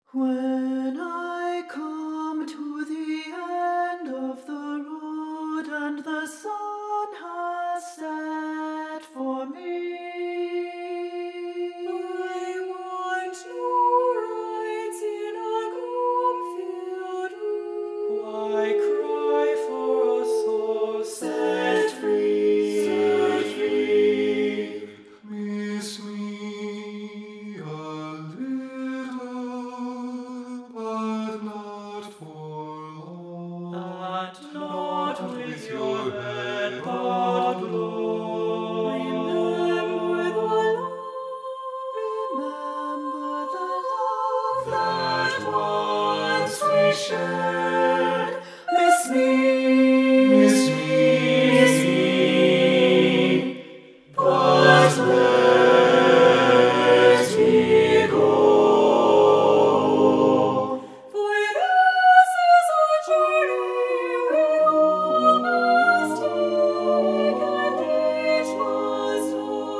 When I come to the end of the road and the sun has set for me, I want no rides in a gloom-filled room. I cry for a soul set free, set free. Miss me a little, but not for long. And not with your head bowed low. Remember the love that once we shared. Miss me, Miss me, but let me go. For this is a journey we all must take, and each must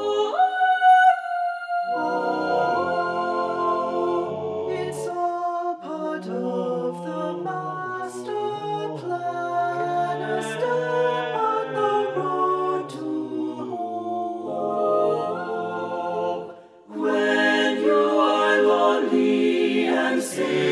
own. It's all part of the master plan, a step on the road to home. When you are lonely and sick,